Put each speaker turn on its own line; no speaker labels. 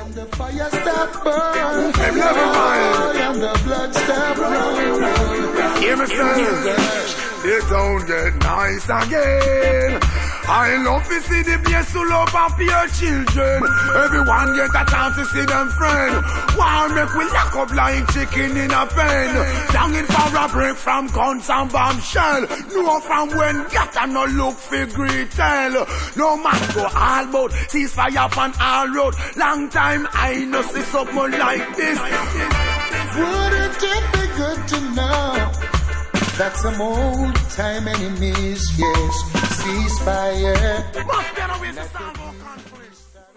And the fire stop burn. And the blood stop running.
Hear me say, it don't get nice again. I love to see the place full up of your children. Everyone get a chance to see them friend. Why make we lock up like chicken in a pen? Longing for a break from guns and bombshell. No from when get and no look for great tell. No man go all about ceasefire on all road. Long time I no see something like this.
Wouldn't it be good to know that some old time enemies, yes, ceasefire.
Must get away to